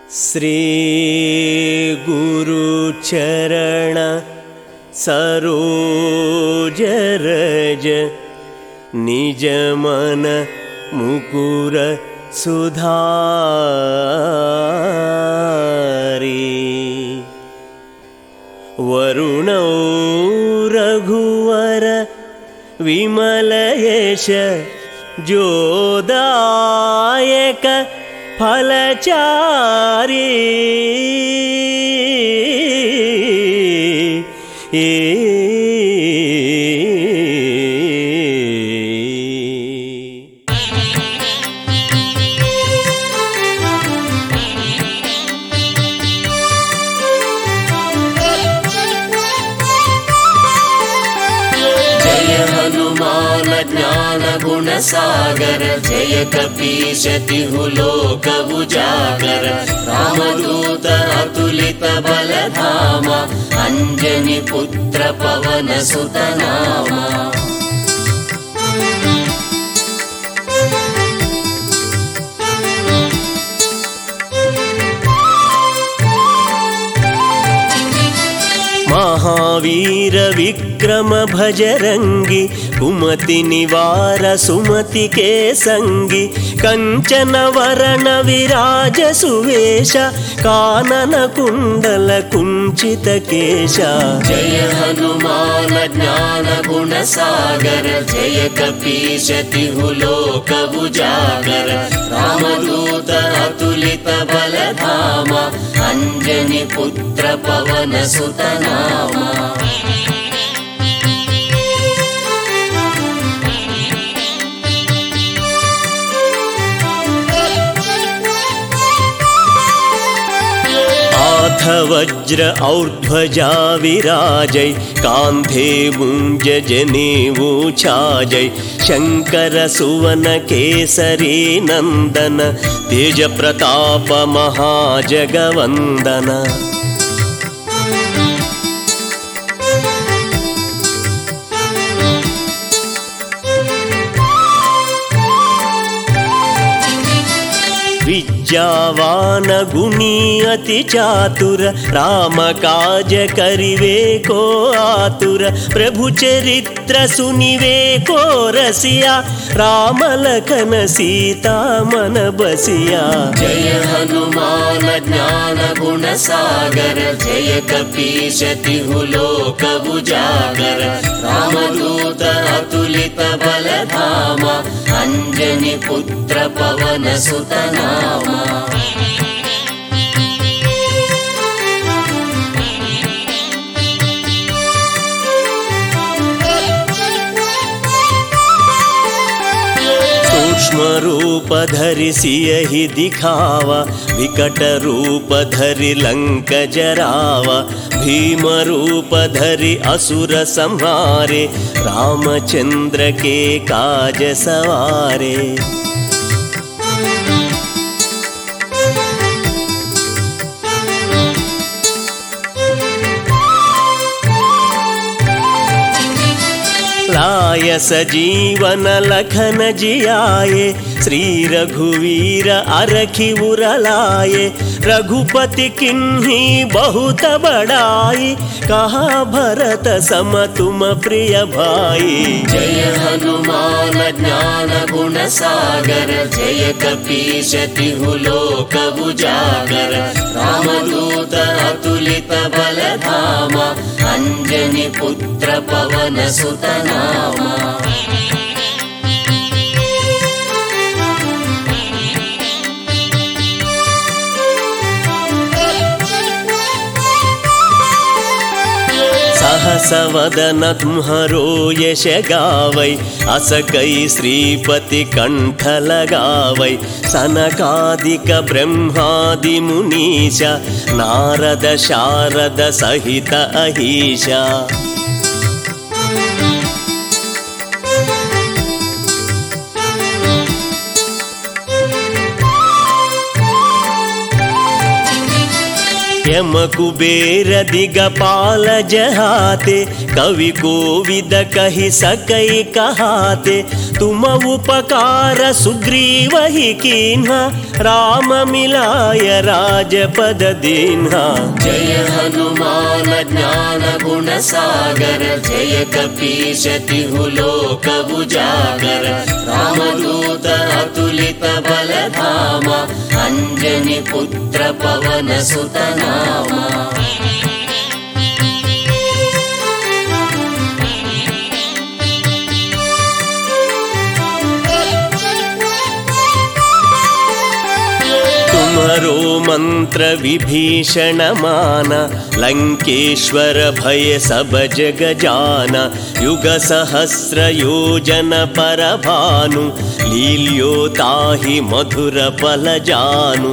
श्री गुरु चरण सरोज रज निज मन मुकुर सुधारी। वरुणौ रघुवर विमल यश जोदायक फलचारी। हनुमान ज्ञान गुण सागर जय कपीश तिहु लोक उजागर। रामदूत अतुलित बल धामा अंजनी पुत्र पवन सुत नामा। महावीर विक्रम भजरंगी कुमति निवार सुमति के संगी। कंचन वरण विराज सुवेश कानन कुंडल कुंचित केश। जय हनुमान ज्ञान गुण सागर जय कपीश तिहु लोक उजागर। रामदूत अतुलित बल धामा अंजनी पुत्र पवन सुत नामा। आठ वज्र और्ध्वजा विराजै कान्धे मुंज जनेऊ छाजै। शंकर सुवन केसरी नंदन तेज प्रताप महाजगवंदन। विद्यावान गुणी अति चातुर राम काज करिवे को आतुर। प्रभु चरित्र सुनिवे को रसिया राम लखन सीता मन बसिया। जय हनुमान ज्ञान गुण सागर जय कपीश तिहु लोक उजागर। रामदूत अतुलित बल धामा अंजनी पुत्र पवन सुत नामा। सूक्ष्म रूप धरि सियहि दिखावा विकट रूप धरि लंक जरावा। भीम रूप धरि असुर संहारे रामचंद्र के काज सवारे। लाय सजीवन लखन जियाए श्री रघुवीर अरखि उरलाए। रघुपति किन्ही बहुत बड़ाई कहा भरत सम तुम प्रिय भाई। जय हनुमान ज्ञान गुण सागर जय कपीश तिहु लोक उजागर। रामदूत अतुलित बल धामा अंजनी पुत्र पवन सुत नामा। सहस वदन तुम्हरो यश गावै अस कई श्रीपति कंठ लगावै। सनकादिक ब्रह्मादि मुनीशा नारद शारद सहित अहीशा। यम कुबेर दिगपाल जहाते कवि कोविद कहि सकई कहाते तुम उपकार सुग्रीव ही कीन्हा राम मिलाय राजपद दीन्हा। जय हनुमान ज्ञान गुण सागर जय कपीश तिहु लोक उजागर रामदूत अतुलित बल धामा अंजनी पुत्र पवन सुत नामा। तुम्हारो मंत्र विभीषण माना लंकेश्वर भय सब जग जाना युग सहस्र योजन पर भानु लील्यो ताहि मधुर पल जानु।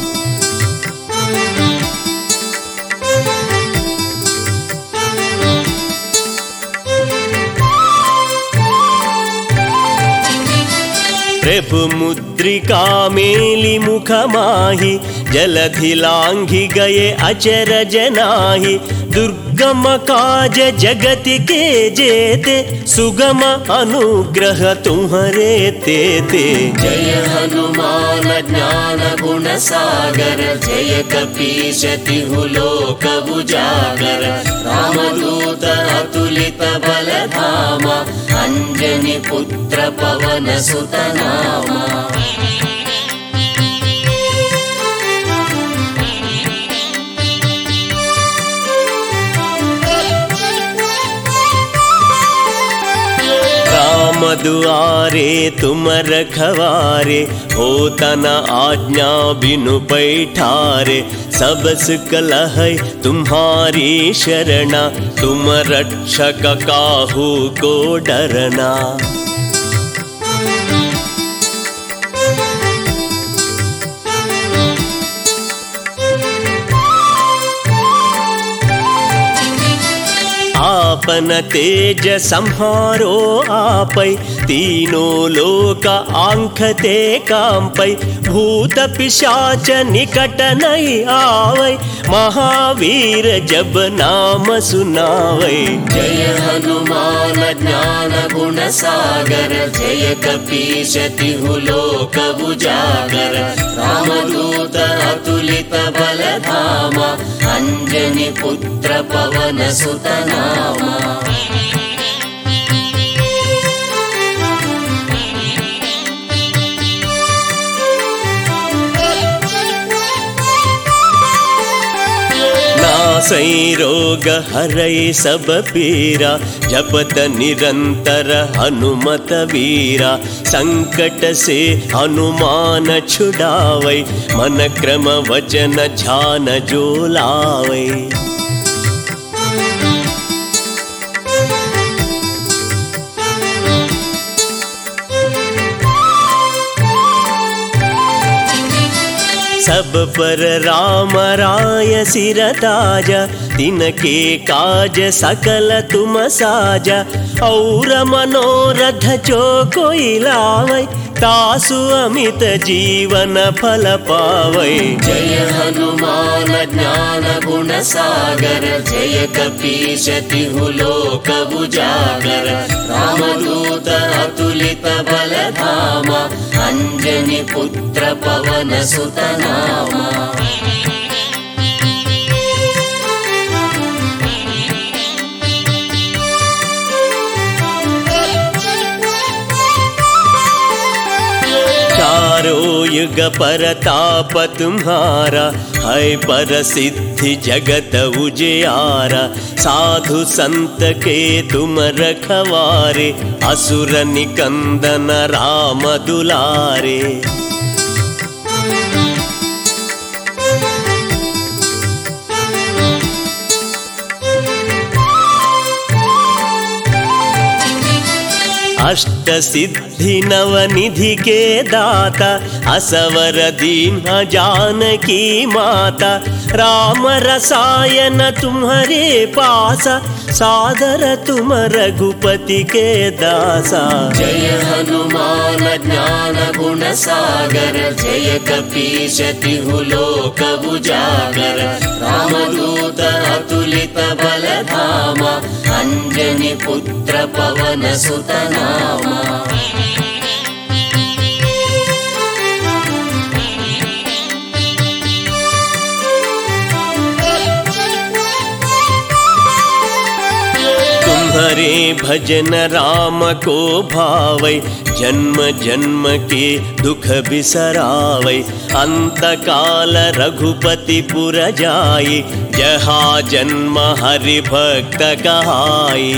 प्रभु मुद्रिका मेलि मुख माहि जलधि लांघि गए अचरज नाही दुर्गम काज जगति के जेते सुगम अनुग्रह तुम्हारे तेते। जय हनुमान ज्ञान गुण सागर जय कपीश तिहु लोक उजागर रामदूत अतुलित बल धामा अंजनी पुत्र पवन सुत नामा। राम दुआरे तुम रखवारे होता न आज्ञा बिनु पैठारे सब सुख लहै तुम्हारी शरणा तुम रक्षक काहू को डरना। आपन तेज संहारो आपै तीनों लोक आंखते कांपै भूत पिशाच निकट नहीं आवै महावीर जब नाम सुनावै। जय हनुमान ज्ञान गुण सागर जय कपीश तिहु लोक उजागर रामदूत अतुलित बल धामा अंजनी पुत्र पवन सुत नामा। नासै रोग हरै सब पीरा जपत निरंतर हनुमत वीरा संकट से हनुमान छुड़ावै मन क्रम वचन ध्यान जो लावै। सब पर राम राय सिर ताजा तिनके काज सकल तुम साजा और मनोरथ जो कोई लावै तासु अमित जीवन फल पावै। जय हनुमान ज्ञान गुण सागर जय कपीश तिहु लोक उजागर रामदूत अतुलित बल धामा अंजनी पुत्र पवन सुत नामा। चारों युग परताप तुम्हारा है पर सिद्धि जगत उजियारा साधु संत के तुम रखवारे असुर निकंदन राम दुलारे। अष्ट सिद्धि नवनिधि के दाता असवर दीन जानकी माता राम रसायन तुम्हारे पासा, सादर तुम रघुपति के दासा। जय हनुमान ज्ञान गुण सागर, जय कपीश तिहु लोक उजागर। रामदूत अतुलित बल धामा, अंजनी पुत्र पवन सुत नामा। तुम्हारे भजन राम को भावै, जन्म जन्म के दुख बिसरावै। अंत काल रघुपति पुर जाई, जहाँ जन्म हरि भक्त कहाई।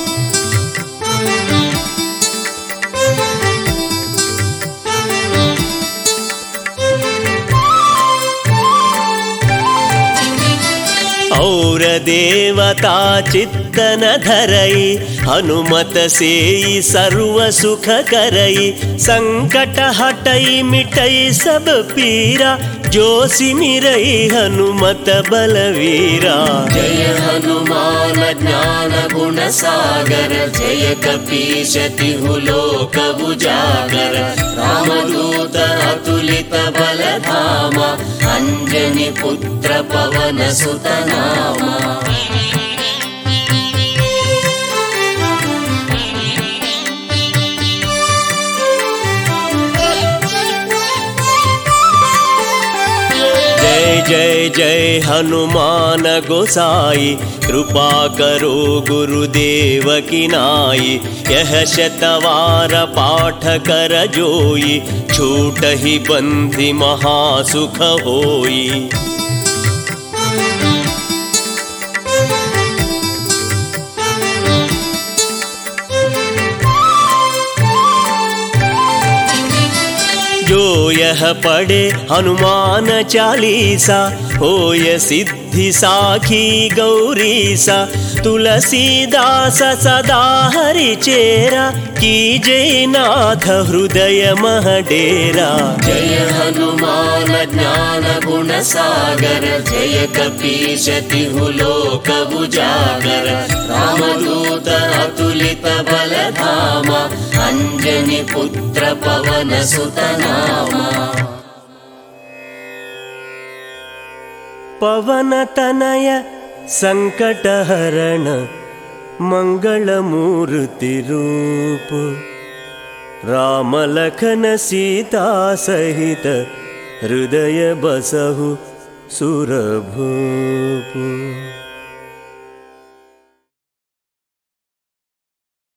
और देवता चित्तन धरई, हनुमत सेई सर्व सुख करई। संकट हटई मिटई सब पीरा, जो सिमिरई हनुमत बलवीरा। जय हनुमान ज्ञान गुण सागर, जय कपीश तिहु लोक उजागर। रामदूत अतुलित बल धामा, अंजनी पुत्र पवन सुत नामा। जय जय जय हनुमान गोसाई, कृपा करो गुरुदेव की नाई। यह शतवार पाठ कर जोई, छूटहि बंधि महासुख होई। जो यह पढ़े हनुमान चालीसा, होय सिद्धि साखी गौरीसा। तुलसीदास सदा हरि चेरा, कीजे नाथ हृदय मह डेरा। जय हनुमान ज्ञान गुण सागर, जय कपीश तिहु लोक उजागर। रामदूत अतुलित बल धामा, अंजनी पुत्र पवन सुत नामा। पवन तनय संकट हरण, मंगल मूर्ति रूप। राम लखन सीता सहित, हृदय बसहु सुरभूप।